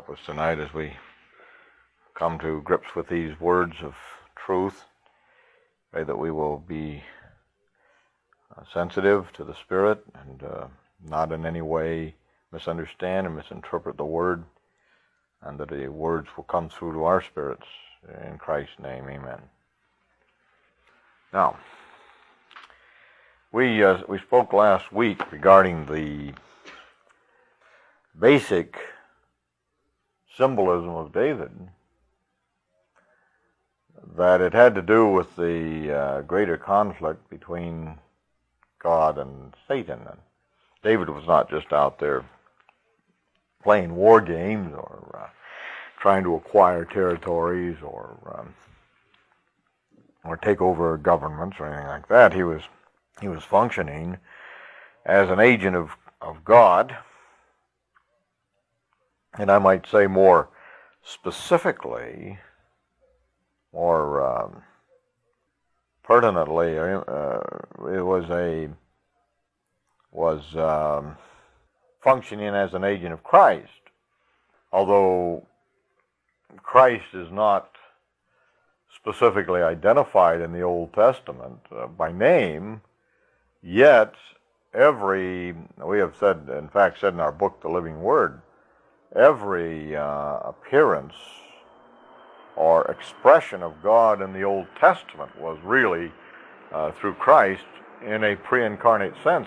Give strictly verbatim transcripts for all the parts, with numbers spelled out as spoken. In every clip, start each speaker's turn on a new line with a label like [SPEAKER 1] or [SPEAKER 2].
[SPEAKER 1] help us tonight as we come to grips with these words of truth. Pray that we will be uh, sensitive to the Spirit and uh, not in any way misunderstand and misinterpret the Word, and that the words will come through to our spirits. In Christ's name, amen. Now, we uh, we spoke last week regarding the basic symbolism of David, that it had to do with the uh, greater conflict between God and Satan. And David was not just out there playing war games or uh, trying to acquire territories or um, or take over governments or anything like that. He was he was functioning as an agent of, of God. And I might say more specifically, more um, pertinently, uh, it was a was um, functioning as an agent of Christ. Although Christ is not specifically identified in the Old Testament uh, by name, yet every, we have said, in fact said in our book, The Living Word, every uh, appearance or expression of God in the Old Testament was really uh, through Christ in a pre-incarnate sense.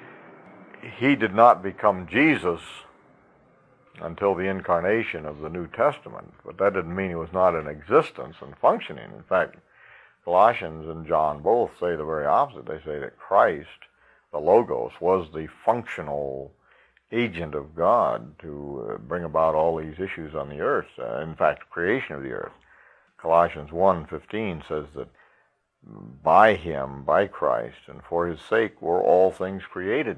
[SPEAKER 1] He did not become Jesus until the incarnation of the New Testament, but that didn't mean he was not in existence and functioning. In fact, Colossians and John both say the very opposite. They say that Christ, the Logos, was the functional agent of God to uh, bring about all these issues on the earth, uh, in fact, creation of the earth. Colossians one fifteen says that by him, by Christ, and for his sake were all things created.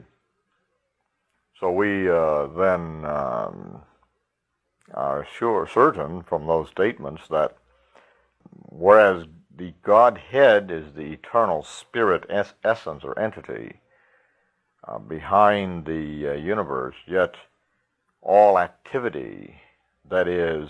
[SPEAKER 1] So we uh, then um, are sure, certain from those statements that whereas the Godhead is the eternal spirit es- essence or entity uh, behind the uh, universe, yet all activity that is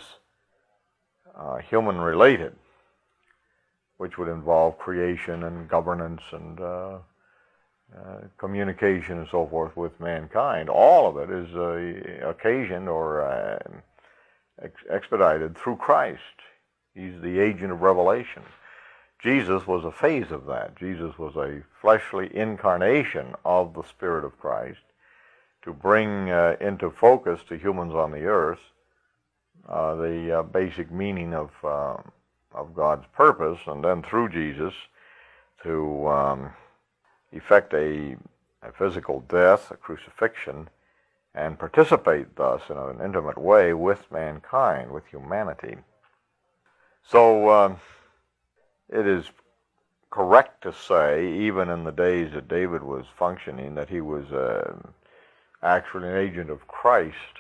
[SPEAKER 1] uh, human-related, which would involve creation and governance and uh, Uh, communication and so forth with mankind, all of it is uh, occasioned or uh, ex- expedited through Christ. He's the agent of revelation. Jesus was a phase of that. Jesus was a fleshly incarnation of the Spirit of Christ to bring uh, into focus to humans on the earth uh, the uh, basic meaning of uh, of God's purpose, and then through Jesus to um, effect a, a physical death, a crucifixion, and participate thus in an intimate way with mankind, with humanity. So uh, it is correct to say, even in the days that David was functioning, that he was uh, actually an agent of Christ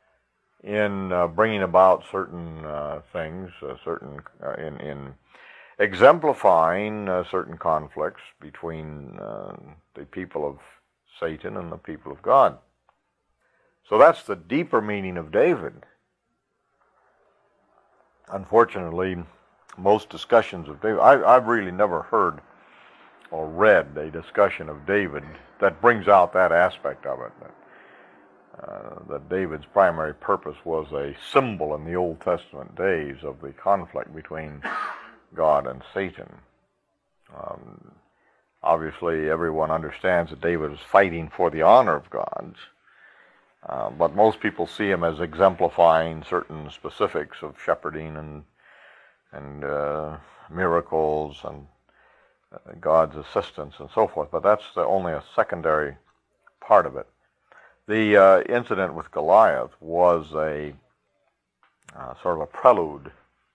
[SPEAKER 1] in uh, bringing about certain uh, things, uh, certain uh, in in exemplifying uh, certain conflicts between uh, the people of Satan and the people of God. So that's the deeper meaning of David. Unfortunately, most discussions of David, I, I've really never heard or read a discussion of David that brings out that aspect of it, that, uh, that David's primary purpose was a symbol in the Old Testament days of the conflict between God and Satan. Um, obviously, everyone understands that David was fighting for the honor of God, uh, but most people see him as exemplifying certain specifics of shepherding and and uh, miracles and uh, God's assistance and so forth. But that's the, only a secondary part of it. The uh, incident with Goliath was a uh, sort of a prelude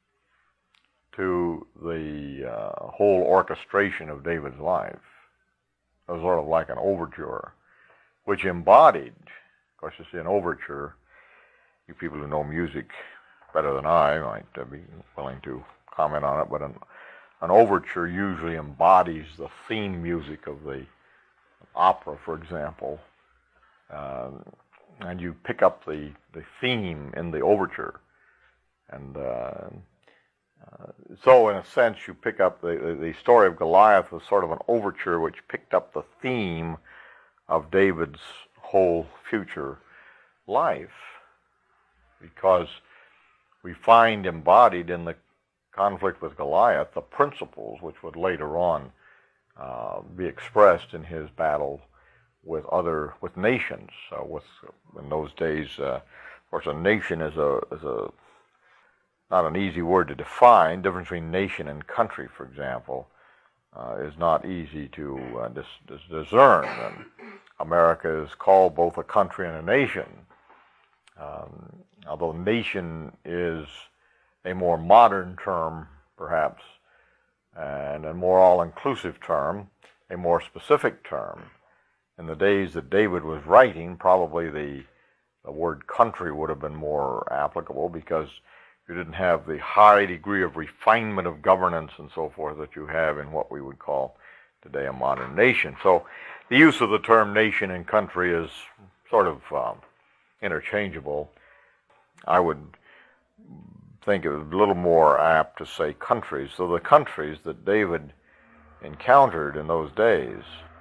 [SPEAKER 1] to the uh, whole orchestration of David's life. It was sort of like an overture, which embodied, of course, you see, an overture, you people who know music better than I might uh, be willing to comment on it, but an, an overture usually embodies the theme music of the opera, for example, uh, and you pick up the, the theme in the overture. And uh, uh, so, in a sense, you pick up the, the story of Goliath was sort of an overture which picked up the theme of David's whole future life, because we find embodied in the conflict with Goliath the principles which would later on uh, be expressed in his battle with other with nations. Uh, with in those days, uh, of course, a nation is a is a not an easy word to define. The difference between nation and country, for example, uh, is not easy to uh, dis, dis discern. And America is called both a country and a nation. Um, although nation is a more modern term, perhaps, and a more all-inclusive term, a more specific term. In the days that David was writing, probably the, the word country would have been more applicable, because you didn't have the high degree of refinement of governance and so forth that you have in what we would call today a modern nation. So the use of the term nation and country is sort of um, interchangeable. I would think it was a little more apt to say countries. So the countries that David encountered in those days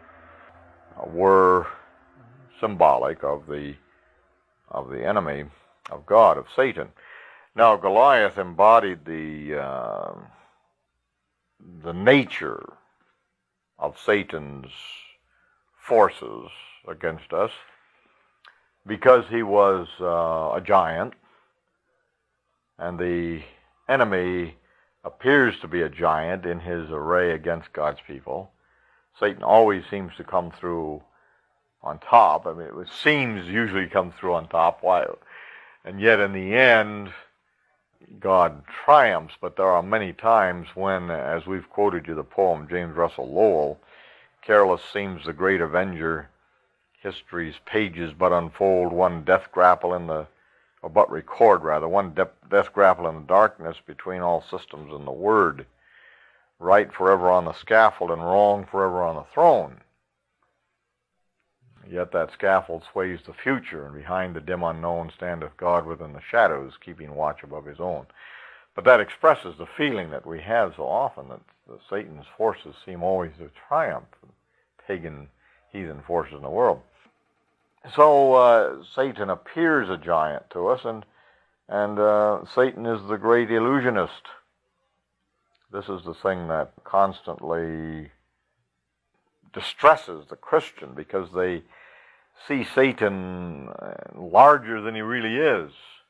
[SPEAKER 1] were symbolic of the of the enemy of God, of Satan. Now, Goliath embodied the uh, the nature of Satan's forces against us, because he was uh, a giant, and the enemy appears to be a giant in his array against God's people. Satan always seems to come through on top. I mean, it seems usually comes through on top. Why? And yet, in the end, God triumphs. But there are many times when, as we've quoted you the poem James Russell Lowell, careless seems the great avenger. History's pages but unfold one death grapple in the, or but record rather, one de death grapple in the darkness between all systems and the word. Right forever on the scaffold and wrong forever on the throne. Yet that scaffold sways the future, and behind the dim unknown standeth God within the shadows, keeping watch above his own. But that expresses the feeling that we have so often, that the Satan's forces seem always to triumph, pagan, heathen forces in the world. So uh, Satan appears a giant to us, and, and uh, Satan is the great illusionist. This is the thing that constantly distresses the Christian, because they see Satan larger than he really is.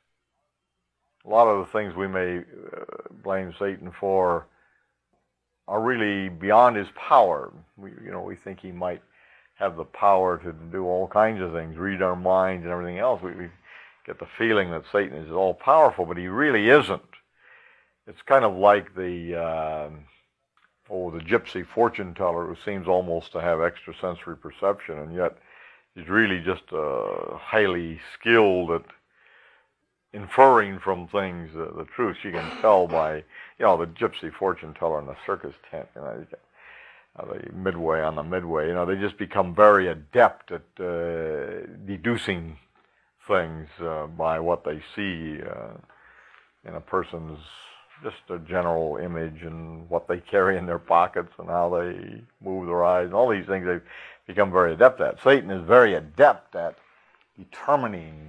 [SPEAKER 1] A lot of the things we may uh, blame Satan for are really beyond his power. We, you know, we think he might have the power to do all kinds of things, read our minds and everything else. We, we get the feeling that Satan is all-powerful, but he really isn't. It's kind of like the uh, oh, the gypsy fortune teller, who seems almost to have extrasensory perception, and yet he's really just uh, highly skilled at inferring from things uh, the truth. You can tell by, you know, the gypsy fortune teller in the circus tent, you know, uh, the midway on the midway, you know, they just become very adept at uh, deducing things uh, by what they see uh, in a person's just a general image, and what they carry in their pockets, and how they move their eyes, and all these things they've become very adept at. Satan is very adept at determining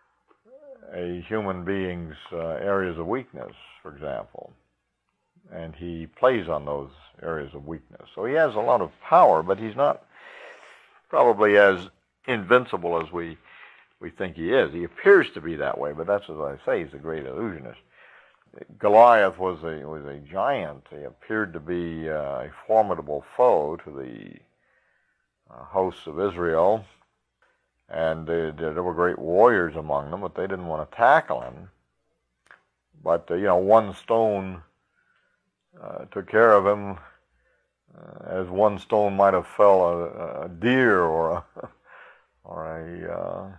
[SPEAKER 1] a human being's uh, areas of weakness, for example, and he plays on those areas of weakness. So he has a lot of power, but he's not probably as invincible as we we think he is. He appears to be that way, but that's, as I say, he's a great illusionist. Goliath was a was a giant. He appeared to be uh, a formidable foe to the uh, hosts of Israel, and they, there were great warriors among them, but they didn't want to tackle him. But uh, you know, one stone uh, took care of him, uh, as one stone might have fell a, a deer or a or a uh,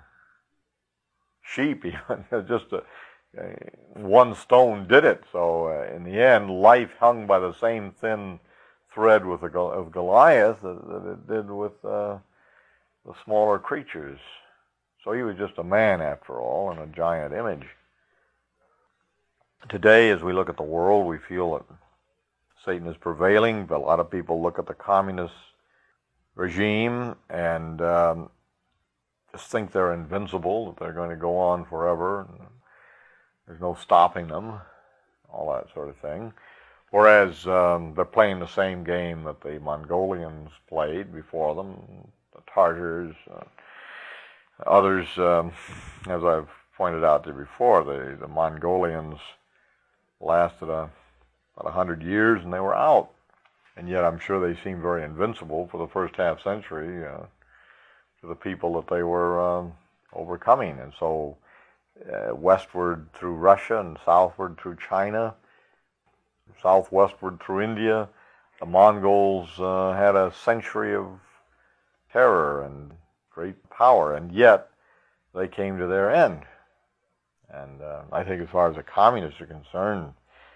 [SPEAKER 1] sheep. Just a one stone did it. So uh, in the end, life hung by the same thin thread with the, of Goliath that, that it did with uh, the smaller creatures. So he was just a man after all, in a giant image. Today, as we look at the world, we feel that Satan is prevailing, but a lot of people look at the communist regime and um, just think they're invincible, that they're going to go on forever, and there's no stopping them, all that sort of thing. Whereas um, they're playing the same game that the Mongolians played before them, the Tartars, uh, others, um, as I've pointed out to you before, the, the Mongolians lasted a, about a hundred years and they were out. And yet I'm sure they seemed very invincible for the first half century uh, to the people that they were um, overcoming. And so uh, westward through Russia and southward through China, southwestward through India, the Mongols uh, had a century of terror and great power, and yet they came to their end. And uh, I think as far as the communists are concerned,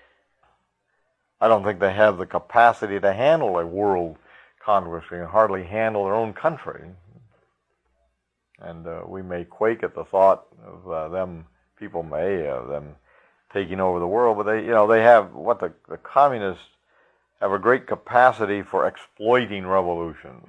[SPEAKER 1] I don't think they have the capacity to handle a world conquest. They can hardly handle their own country. And uh, we may quake at the thought of uh, them, people may, uh, them taking over the world, but they, you know, they have, what the, the communists have a great capacity for exploiting revolutions,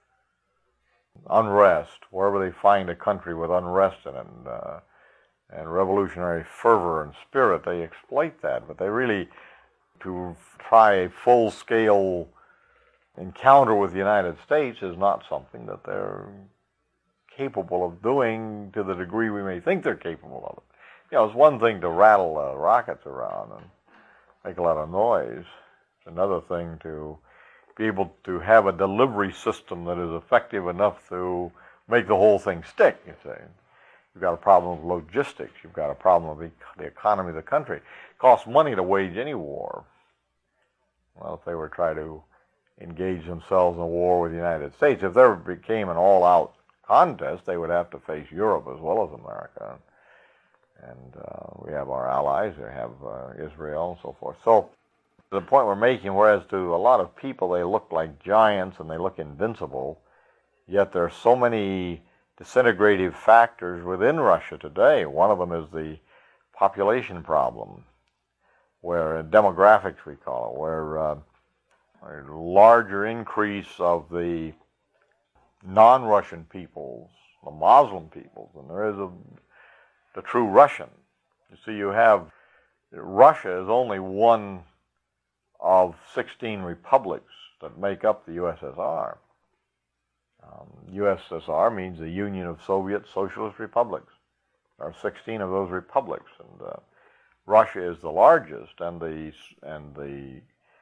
[SPEAKER 1] unrest, wherever they find a country with unrest in it, and, uh, and revolutionary fervor and spirit, they exploit that. But they really, to try a full-scale encounter with the United States is not something that they're capable of doing to the degree we may think they're capable of it. You know, it's one thing to rattle uh, rockets around and make a lot of noise. It's another thing to be able to have a delivery system that is effective enough to make the whole thing stick, you see. You've got a problem with logistics. You've got a problem with the economy of the country. It costs money to wage any war. Well, if they were trying to engage themselves in a war with the United States, if there became an all-out contest, they would have to face Europe as well as America. And uh, we have our allies, we have uh, Israel and so forth. So the point we're making, whereas to a lot of people they look like giants and they look invincible, yet there are so many disintegrative factors within Russia today. One of them is the population problem, where demographics we call it, where uh, a larger increase of the non-Russian peoples, the Muslim peoples, than there is of the true Russian. You see, you have, Russia is only one of sixteen republics that make up the U S S R. Um, U S S R means the Union of Soviet Socialist Republics. There are sixteen of those republics, and uh, Russia is the largest and the and the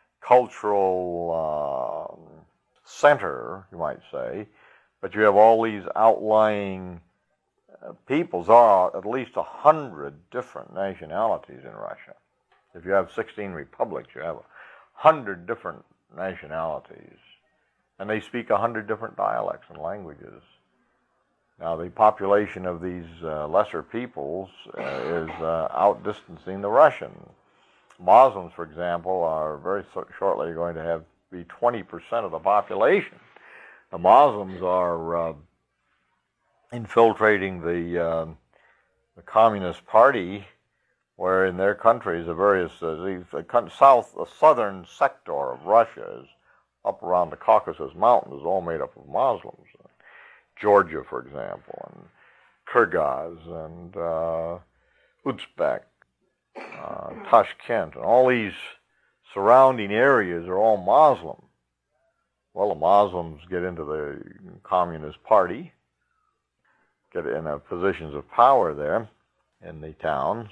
[SPEAKER 1] cultural uh, center, you might say. But you have all these outlying uh, peoples. There are at least a hundred different nationalities in Russia. If you have sixteen republics, you have a hundred different nationalities, and they speak a hundred different dialects and languages. Now, the population of these uh, lesser peoples uh, is uh, outdistancing the Russian. Muslims, for example, are very so shortly going to have be twenty percent of the population. The Muslims are uh, infiltrating the uh, the Communist Party, where in their countries, the various uh, the, the south, the southern sector of Russia is up around the Caucasus Mountains, is all made up of Muslims. Georgia, for example, and Kyrgyz, and uh, Uzbek, uh, Tashkent, and all these surrounding areas are all Muslim. Well, the Muslims get into the Communist Party, get in uh, positions of power there in the towns.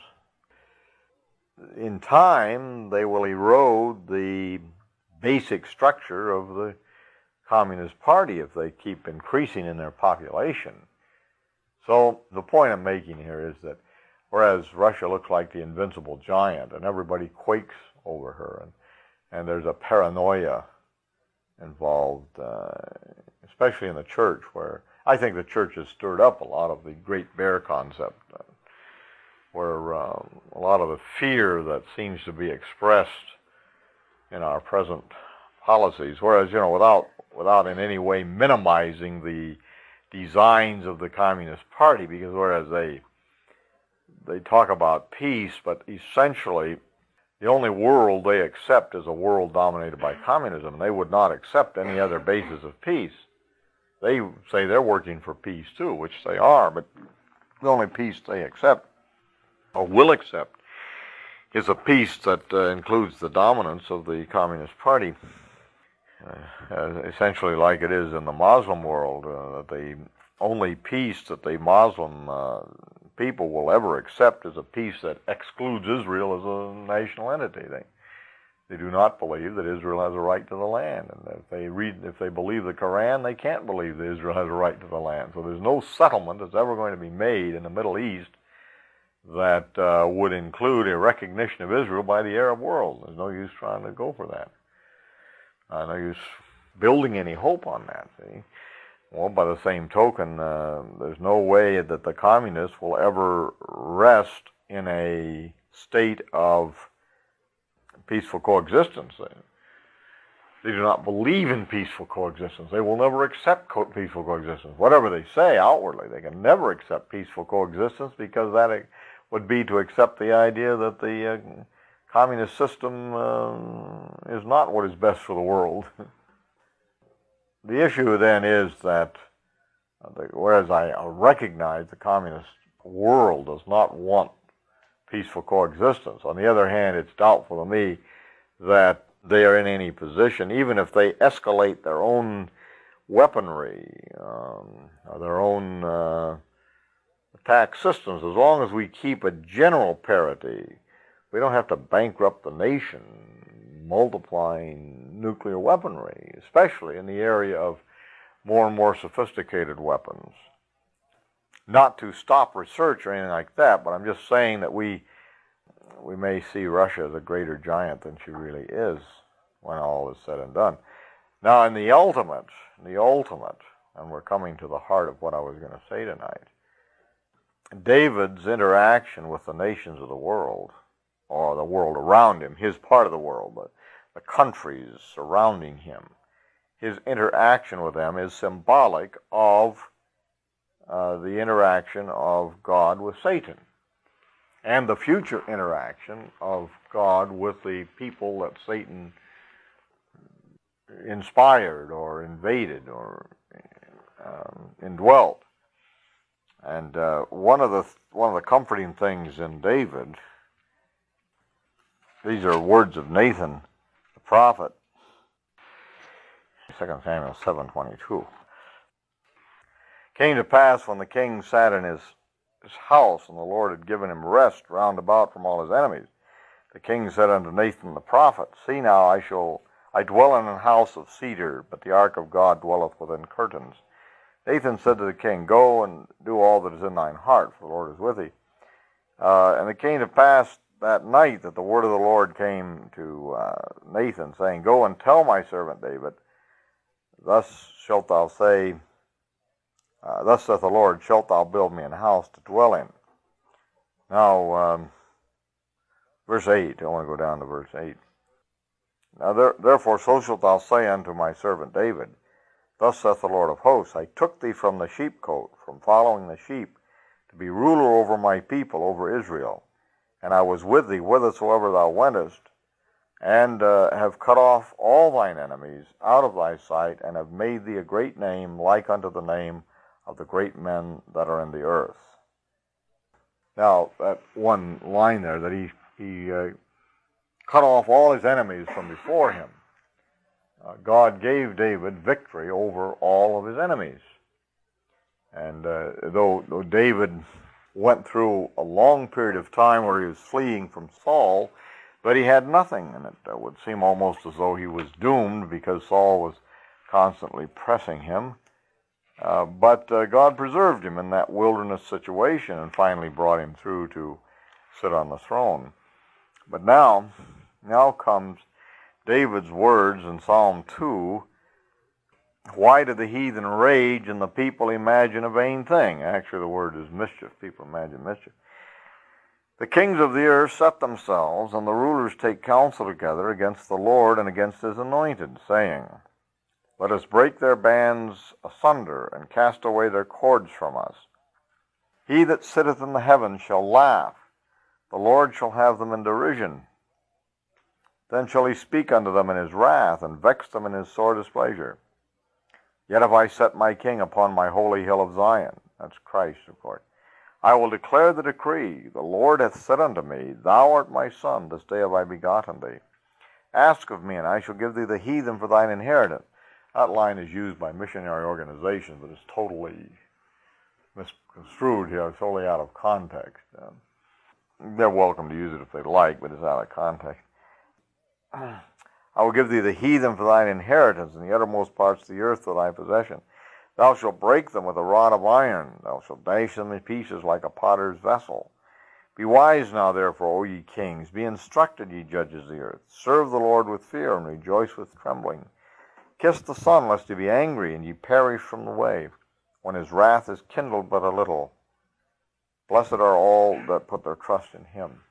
[SPEAKER 1] In time, they will erode the basic structure of the Communist Party if they keep increasing in their population. So the point I'm making here is that whereas Russia looks like the invincible giant and everybody quakes over her, and, and there's a paranoia involved, uh, especially in the church, where I think the church has stirred up a lot of the Great Bear concept, uh, where uh, a lot of the fear that seems to be expressed in our present policies, whereas, you know, without without in any way minimizing the designs of the Communist Party, because whereas they they talk about peace, but essentially the only world they accept is a world dominated by communism. They would not accept any other basis of peace. They say they're working for peace too, which they are, but the only peace they accept or will accept is a peace that uh, includes the dominance of the Communist Party, uh, essentially like it is in the Muslim world. Uh, the only peace that the Muslim uh, people will ever accept is a peace that excludes Israel as a national entity. They they do not believe that Israel has a right to the land, and if they read, if they believe the Quran, they can't believe that Israel has a right to the land. So there's no settlement that's ever going to be made in the Middle East that uh, would include a recognition of Israel by the Arab world. There's no use trying to go for that. Uh, no use building any hope on that. See? Well, by the same token, uh, there's no way that the communists will ever rest in a state of peaceful coexistence. They, they do not believe in peaceful coexistence. They will never accept co- peaceful coexistence. Whatever they say outwardly, they can never accept peaceful coexistence, because that would be to accept the idea that the uh, communist system uh, is not what is best for the world. The issue then is that, uh, the, whereas I recognize the communist world does not want peaceful coexistence, on the other hand, it's doubtful to me that they are in any position, even if they escalate their own weaponry, um, or their own uh, attack systems, as long as we keep a general parity. We don't have to bankrupt the nation multiplying nuclear weaponry, especially in the area of more and more sophisticated weapons. Not to stop research or anything like that, but I'm just saying that we we may see Russia as a greater giant than she really is when all is said and done. Now, in the ultimate, the ultimate, and we're coming to the heart of what I was going to say tonight, David's interaction with the nations of the world, or the world around him, his part of the world, but the countries surrounding him, his interaction with them is symbolic of uh, the interaction of God with Satan, and the future interaction of God with the people that Satan inspired or invaded or um, indwelt. And uh, one of the one of the comforting things in David, these are words of Nathan, the prophet, Second Samuel seven twenty-two. Came to pass when the king sat in his, his house, and the Lord had given him rest round about from all his enemies, the king said unto Nathan the prophet, See now, I shall I dwell in an house of cedar, but the ark of God dwelleth within curtains. Nathan said to the king, Go and do all that is in thine heart, for the Lord is with thee. Uh, and it came to pass that night that the word of the Lord came to uh, Nathan, saying, Go and tell my servant David, Thus shalt thou say, uh, Thus saith the Lord, Shalt thou build me an house to dwell in? Now, um, verse eight, I want to go down to verse eight. Now there, therefore so shalt thou say unto my servant David, Thus saith the Lord of hosts, I took thee from the sheepcote, from following the sheep, to be ruler over my people, over Israel. And I was with thee whithersoever thou wentest, and uh, have cut off all thine enemies out of thy sight, and have made thee a great name, like unto the name of the great men that are in the earth. Now, that one line there, that he, he uh, cut off all his enemies from before him. Uh, God gave David victory over all of his enemies. And uh, though, though David went through a long period of time where he was fleeing from Saul, but he had nothing, and it would seem almost as though he was doomed because Saul was constantly pressing him. Uh, but uh, God preserved him in that wilderness situation and finally brought him through to sit on the throne. But now, now comes David's words in Psalm two, Why do the heathen rage and the people imagine a vain thing? Actually, the word is mischief. People imagine mischief. The kings of the earth set themselves, and the rulers take counsel together against the Lord and against his anointed, saying, Let us break their bands asunder, and cast away their cords from us. He that sitteth in the heavens shall laugh. The Lord shall have them in derision. Then shall he speak unto them in his wrath, and vex them in his sore displeasure. Yet have I set my king upon my holy hill of Zion. That's Christ, of course. I will declare the decree. The Lord hath said unto me, Thou art my son, this day have I begotten thee. Ask of me, and I shall give thee the heathen for thine inheritance. That line is used by missionary organizations, but it's totally misconstrued here. It's totally out of context. Um, they're welcome to use it if they like, but it's out of context. I will give thee the heathen for thine inheritance, and the uttermost parts of the earth for thy possession. Thou shalt break them with a rod of iron. Thou shalt dash them in pieces like a potter's vessel. Be wise now, therefore, O ye kings. Be instructed, ye judges of the earth. Serve the Lord with fear, and rejoice with trembling. Kiss the Son, lest he be angry, and ye perish from the way, when his wrath is kindled but a little. Blessed are all that put their trust in him.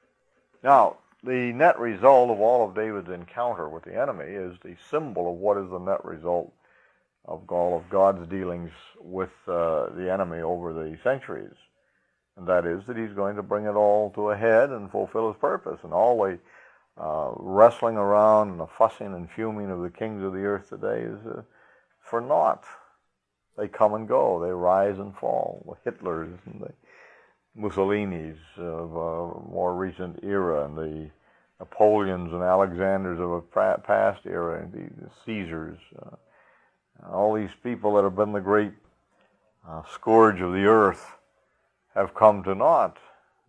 [SPEAKER 1] Now, the net result of all of David's encounter with the enemy is the symbol of what is the net result of all of God's dealings with uh, the enemy over the centuries. And that is that he's going to bring it all to a head and fulfill his purpose. And all the uh, wrestling around and the fussing and fuming of the kings of the earth today is uh, for naught. They come and go. They rise and fall. The Hitlers and the Mussolinis of a more recent era, and the Napoleons and Alexanders of a past era, and the Caesars. Uh, all these people that have been the great uh, scourge of the earth have come to naught.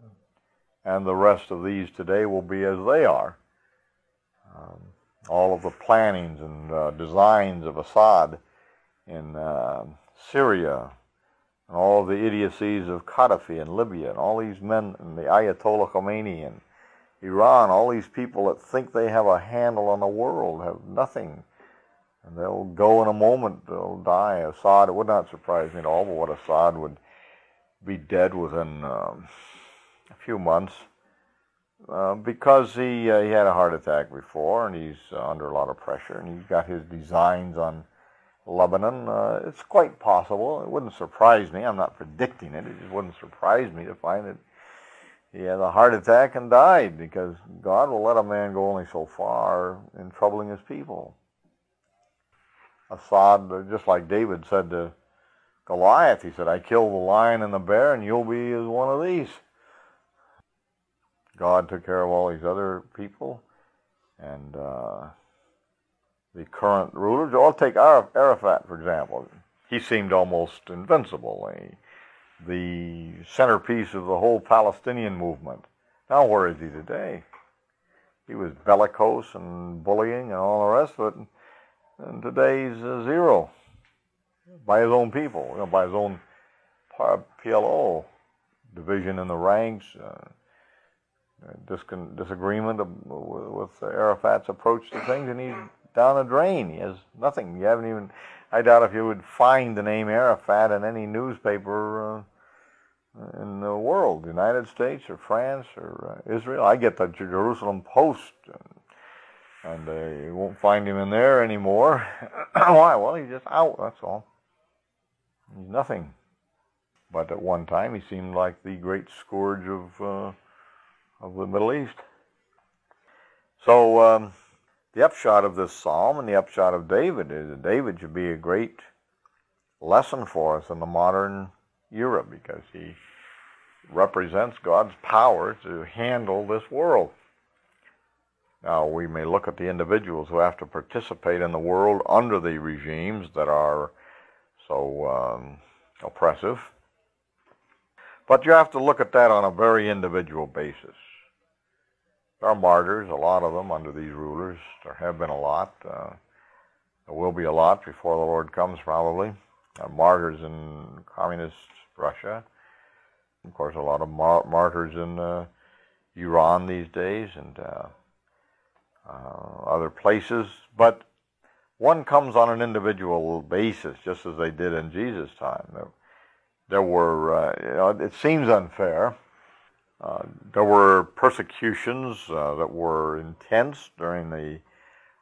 [SPEAKER 1] And the rest of these today will be as they are. Um, all of the plannings and uh, designs of Assad in uh, Syria, and all of the idiocies of Gaddafi in Libya, and all these men, and the Ayatollah Khomeini in Iran, all these people that think they have a handle on the world have nothing. And they'll go in a moment, they'll die. Assad, it would not surprise me at all, but what Assad would be dead within um, a few months, uh, because he uh, he had a heart attack before, and he's uh, under a lot of pressure, and he's got his designs on Lebanon. Uh, it's quite possible. It wouldn't surprise me. I'm not predicting it. It just wouldn't surprise me to find that he had a heart attack and died, because God will let a man go only so far in troubling his people. Assad, just like David said to Goliath, he said, I killed the lion and the bear, and you'll be as one of these. God took care of all these other people, and uh, the current rulers. I'll take Arafat, for example. He seemed almost invincible, the, the centerpiece of the whole Palestinian movement. Now, where is he today? He was bellicose and bullying and all the rest of it, and today he's uh, zero. By his own people, you know, by his own P L O, division in the ranks, uh, discon- disagreement of, with Arafat's approach to things, and he's down the drain. He has nothing. You haven't even, I doubt if you would find the name Arafat in any newspaper uh, in the world, the United States or France or uh, Israel. I get the Jerusalem Post, and, and uh, you won't find him in there anymore. Why? Well, he's just out, that's all. He's nothing. But at one time, he seemed like the great scourge of uh, of the Middle East. So um, the upshot of this psalm and the upshot of David is that David should be a great lesson for us in the modern era, because he represents God's power to handle this world. Now, we may look at the individuals who have to participate in the world under the regimes that are so um, oppressive. But you have to look at that on a very individual basis. There are martyrs, a lot of them, under these rulers. There have been a lot. Uh, there will be a lot before the Lord comes, probably. Uh, martyrs in communist Russia. Of course, a lot of mar- martyrs in uh, Iran these days, and uh, uh, other places. But one comes on an individual basis, just as they did in Jesus' time. There, there were, uh, you know, it seems unfair. Uh, there were persecutions uh, that were intense during the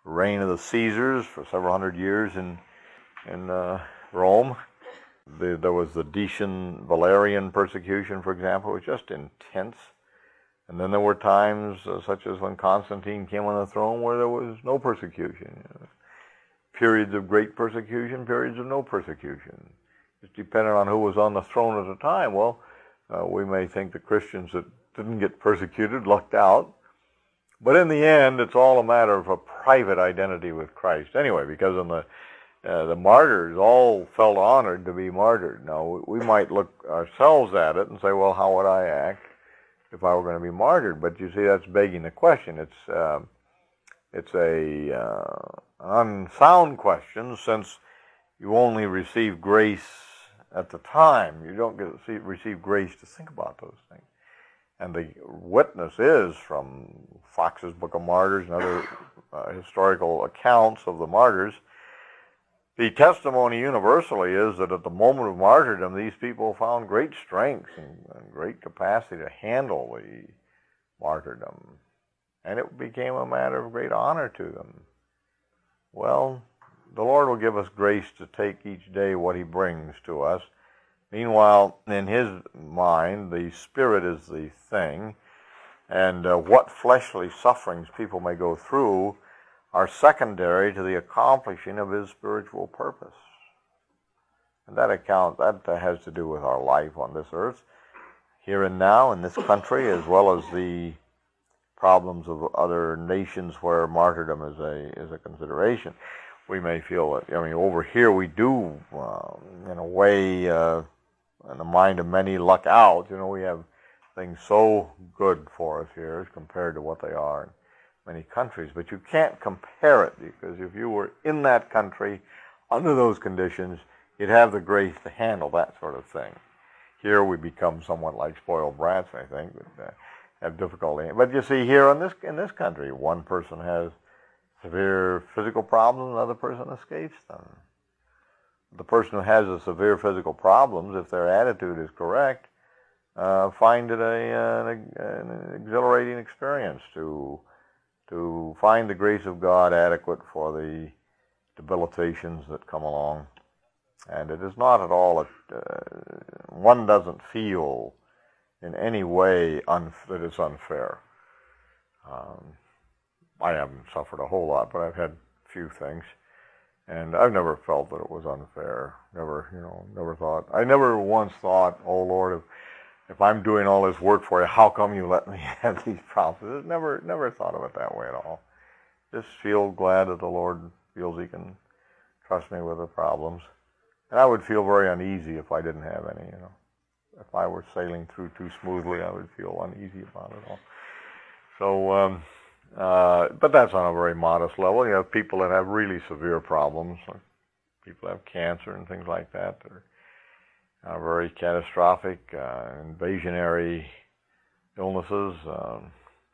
[SPEAKER 1] reign of the Caesars for several hundred years in in uh, Rome. The, there was the Decian Valerian persecution, for example. It was just intense. And then there were times, uh, such as when Constantine came on the throne, where there was no persecution. You know. Periods of great persecution, periods of no persecution. It depended on who was on the throne at the time. Well, uh, we may think the Christians that didn't get persecuted lucked out. But in the end, it's all a matter of a private identity with Christ. Anyway, because in the uh, the martyrs all felt honored to be martyred. Now, we might look ourselves at it and say, well, how would I act if I were going to be martyred? But you see, that's begging the question. It's uh, it's a uh, an unsound question, since you only receive grace at the time. You don't get to see, receive grace to think about those things. And the witness is from Fox's Book of Martyrs and other uh, historical accounts of the martyrs. The testimony universally is that at the moment of martyrdom, these people found great strength and, and great capacity to handle the martyrdom. And it became a matter of great honor to them. Well, the Lord will give us grace to take each day what He brings to us. Meanwhile, in His mind, the Spirit is the thing, and uh, what fleshly sufferings people may go through are secondary to the accomplishing of His spiritual purpose. And that account, that has to do with our life on this earth, here and now in this country, as well as the problems of other nations where martyrdom is a is a consideration. We may feel that, I mean, over here we do, uh, in a way, uh, in the mind of many, luck out. You know, we have things so good for us here as compared to what they are in many countries. But you can't compare it, because if you were in that country under those conditions, you'd have the grace to handle that sort of thing. Here we become somewhat like spoiled brats, I think, but uh, have difficulty. But you see, here in this in this country, one person has severe physical problems, another person escapes them. The person who has the severe physical problems, if their attitude is correct, uh, find it a, an, an exhilarating experience to to find the grace of God adequate for the debilitations that come along. And it is not at all, a, uh, one doesn't feel in any way un- that it's unfair. Um, I haven't suffered a whole lot, but I've had a few things. And I've never felt that it was unfair. Never, you know, never thought. I never once thought, oh Lord, if, if I'm doing all this work for you, how come you let me have these problems? Never, never thought of it that way at all. Just feel glad that the Lord feels He can trust me with the problems. And I would feel very uneasy if I didn't have any, you know. If I were sailing through too smoothly, I would feel uneasy about it all. So, um, Uh, but that's on a very modest level. You have people that have really severe problems. Like people have cancer and things like that that are uh, very catastrophic, uh, invasionary illnesses, um,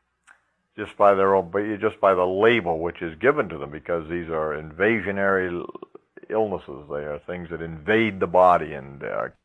[SPEAKER 1] just by their own, just by the label which is given to them, because these are invasionary illnesses. They are things that invade the body and uh,